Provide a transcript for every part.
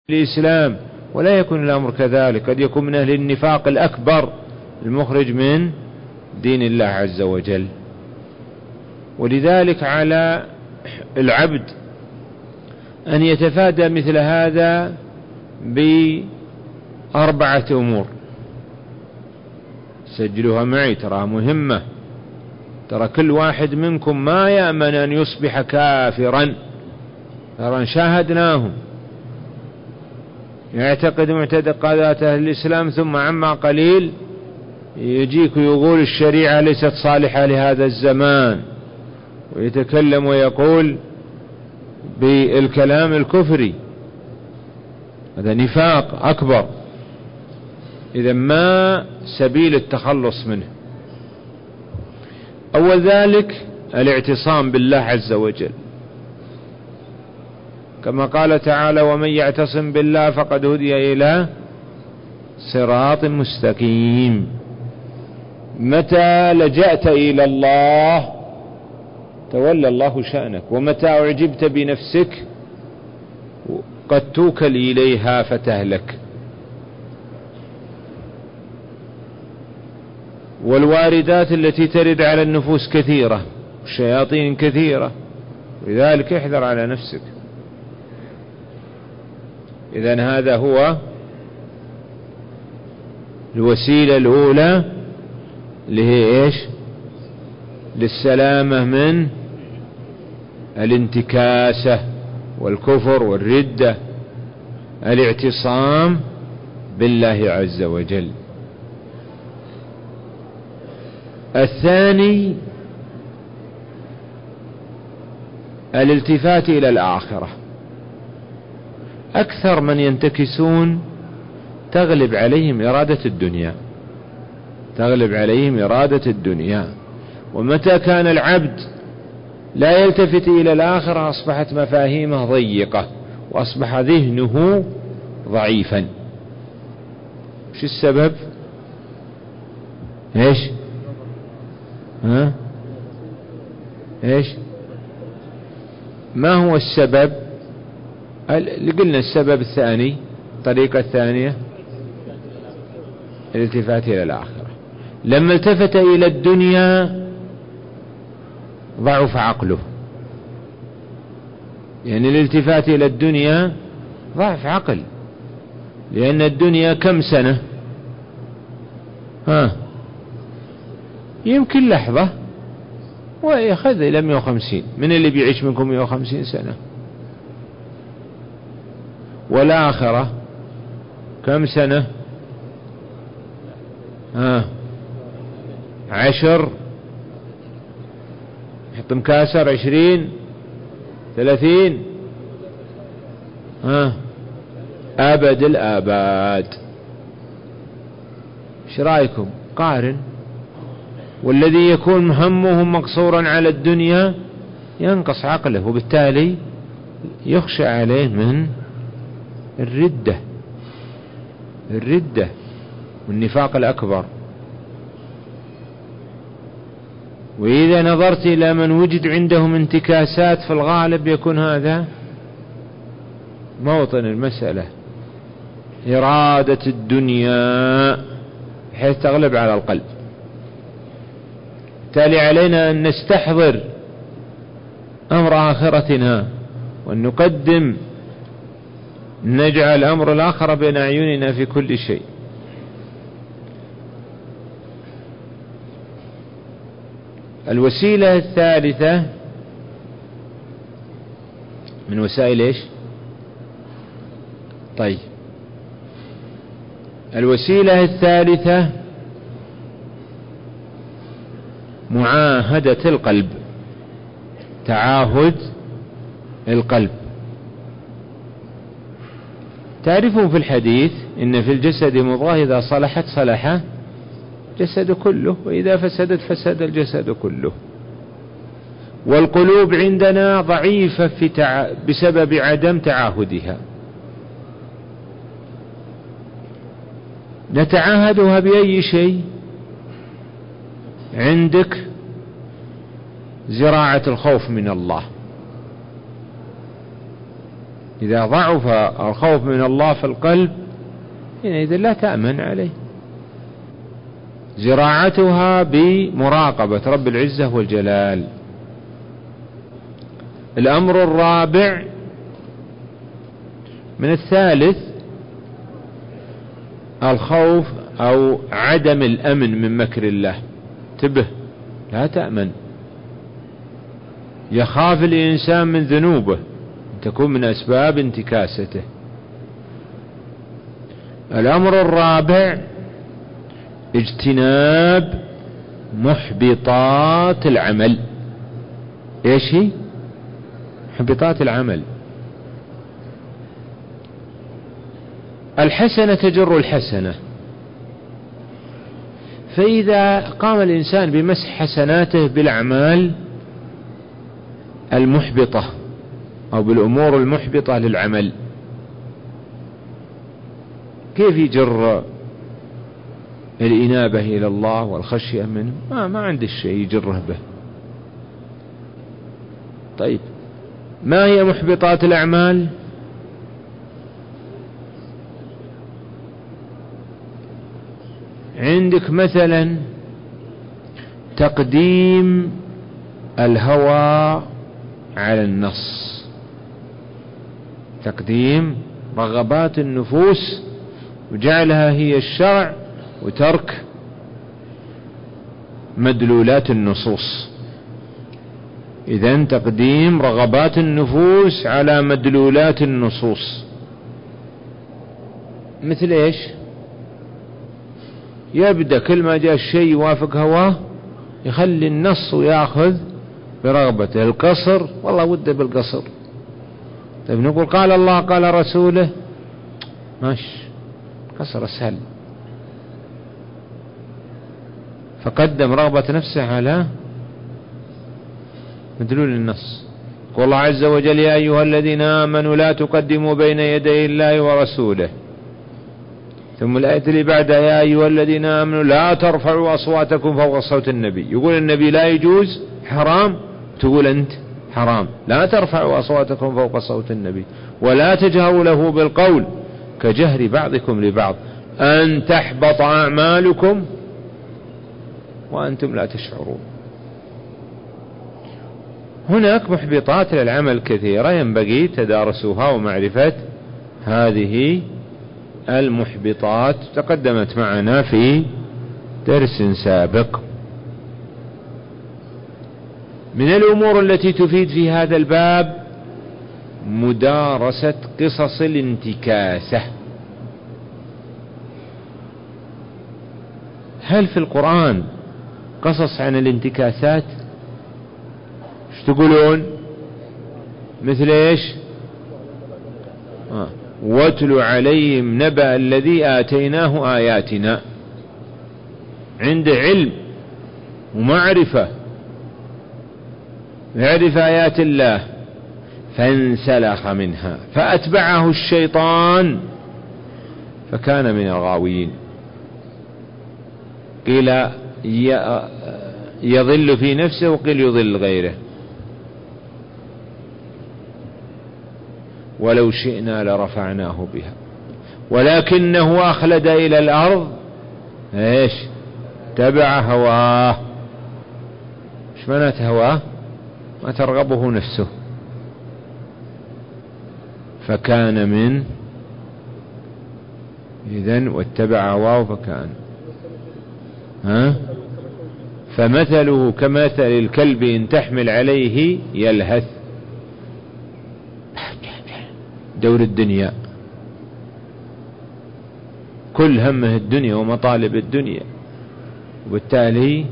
الإسلام، ولا يكون الأمر كذلك، قد يكون من أهل النفاق الأكبر المخرج من دين الله عز وجل. ولذلك على العبد أن يتفادى مثل هذا بأربعة أمور، سجلوها معي ترى مهمة. ترى كل واحد منكم ما يأمن أن يصبح كافرا، ترى شاهدناهم يعتقد معتقدات أهل الإسلام، ثم عما قليل يجيك ويقول الشريعة ليست صالحة لهذا الزمان، ويتكلم ويقول بالكلام الكفري. هذا نفاق أكبر، إذا ما سبيل التخلص منه؟ أول ذلك الاعتصام بالله عز وجل، كما قال تعالى: ومن يعتصم بالله فقد هدي إلى صراط مستقيم. متى لجأت إلى الله تولى الله شأنك، ومتى أعجبت بنفسك قد توكل إليها فتهلك. والواردات التي ترد على النفوس كثيرة، والشياطين كثيرة، لذلك احذر على نفسك. إذن هذا هو الوسيلة الأولى اللي هي إيش؟ للسلامة من الانتكاسة والكفر والردة، الاعتصام بالله عز وجل. الثاني الالتفات إلى الآخرة. أكثر من ينتكسون تغلب عليهم إرادة الدنيا، تغلب عليهم إرادة الدنيا. ومتى كان العبد لا يلتفت إلى الآخرة أصبحت مفاهيمه ضيقة، وأصبح ذهنه ضعيفا. وش السبب؟ إيش؟ إيش؟ ما هو السبب؟ اللي قلنا السبب الثاني، الطريقة الثانية الالتفات إلى الآخرة. لما التفت إلى الدنيا ضعف عقله، يعني الالتفات إلى الدنيا ضعف عقل، لأن الدنيا كم سنة؟ يمكن لحظة ويأخذ إلى 150. من اللي بيعيش منكم 150 سنة؟ والآخرة كم سنة؟ 10، حط مكاسر 20، 30، أبد الآباد. ايش رأيكم؟ قارن. والذي يكون همه مقصورا على الدنيا ينقص عقله، وبالتالي يخشى عليه من الردة والنفاق الأكبر. وإذا نظرت إلى من وجد عندهم انتكاسات في الغالب يكون هذا موطن المسألة، إرادة الدنيا بحيث تغلب على القلب. بالتالي علينا أن نستحضر أمر آخرتنا، وأن نقدم، نجعل أمر الآخرة بين أعيننا في كل شيء. الوسيلة الثالثة من وسائل إيش؟ طيب، الوسيلة الثالثة معاهدة القلب، تعاهد القلب. تعرفون في الحديث إن في الجسد مضغة إذا صلحت صلح الجسد كله، وإذا فسدت فسد الجسد كله. والقلوب عندنا ضعيفة بسبب عدم تعاهدها. نتعاهدها بأي شيء؟ عندك زراعة الخوف من الله، إذا ضعف الخوف من الله في القلب حينئذ لا تأمن عليه. زراعتها بمراقبة رب العزة والجلال. الأمر الرابع من الثالث الخوف أو عدم الأمن من مكر الله. انتبه، لا تأمن. يخاف الإنسان من ذنوبه تكون من أسباب انتكاسته. الأمر الرابع اجتناب محبطات العمل. ايش هي محبطات العمل؟ الحسنة تجر الحسنة، فإذا قام الإنسان بمسح حسناته بالأعمال المحبطة أو بالأمور المحبطة للعمل، كيف يجر الإنابة إلى الله والخشية منه؟ ما عنده شيء يجره به. طيب، ما هي محبطات الأعمال؟ عندك مثلا تقديم الهوى على النص، تقديم رغبات النفوس وجعلها هي الشرع وترك مدلولات النصوص. إذن تقديم رغبات النفوس على مدلولات النصوص. مثل ايش؟ يبدأ كل ما جاء الشيء يوافق هواه يخلي النص ويأخذ برغبته. القصر والله وده بالقصر. طيب نقول قال الله قال رسوله، ماشي، قصر اسهل، فقدم رغبة نفسه على مدلول النص. قال الله عز وجل يا أيها الذين آمنوا لا تقدموا بين يدي الله ورسوله. ثم الآية اللي بعدها يا أيها الذين آمنوا لا ترفعوا أصواتكم فوق صوت النبي. يقول النبي لا يجوز حرام، تقول أنت حرام. لا ترفعوا أصواتكم فوق صوت النبي ولا تجهروا له بالقول كجهر بعضكم لبعض أن تحبط أعمالكم وأنتم لا تشعرون. هناك محبطات للعمل كثيرة ينبغي تدارسها ومعرفة هذه المحبطات، تقدمت معنا في درس سابق. من الأمور التي تفيد في هذا الباب مدارسة قصص الانتكاسة. هل في القرآن قصص عن الانتكاسات؟ ايش تقولون؟ مثل ايش؟ واتل عليهم نبأ الذي آتيناه آياتنا. عنده علم ومعرفة، يعرف آيات الله، فانسلخ منها فأتبعه الشيطان فكان من الغاوين. قيل يضل في نفسه وقيل يضل غيره. ولو شئنا لرفعناه بها ولكنه أخلد إلى الأرض ايش؟ تبع هواه. ايش معنات هواه؟ ما ترغبه نفسه، فكان من إذن واتبع هواه فكان فمثله كمثل الكلب إن تحمل عليه يلهث. دور الدنيا، كل همه الدنيا ومطالب الدنيا، وبالتالي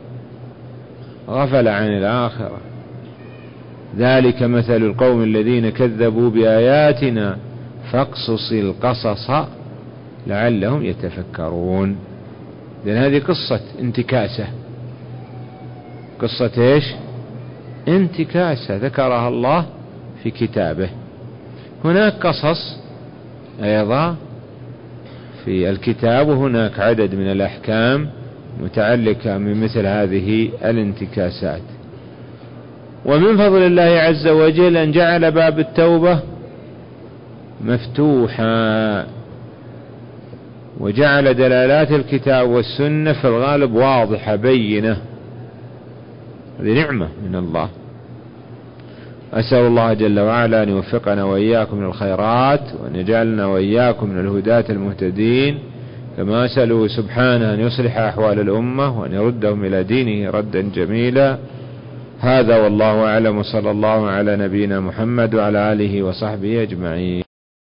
غفل عن الآخرة. ذلك مثل القوم الذين كذبوا بآياتنا فاقصص القصص لعلهم يتفكرون. لأن هذه قصة انتكاسة. قصة ايش؟ انتكاسة ذكرها الله في كتابه. هناك قصص أيضا في الكتاب، وهناك عدد من الأحكام متعلقة من مثل هذه الانتكاسات. ومن فضل الله عز وجل أن جعل باب التوبة مفتوحا، وجعل دلالات الكتاب والسنة في الغالب واضحة بينة. هذه نعمة من الله. أسأل الله جل وعلا أن يوفقنا وإياكم من الخيرات، وأن يجعلنا وإياكم من الهداة المهتدين، كما أسأله سبحانه أن يصلح أحوال الأمة وأن يردهم إلى دينه ردا جميلا. هذا والله أعلم، صلى الله على نبينا محمد وعلى آله وصحبه أجمعين.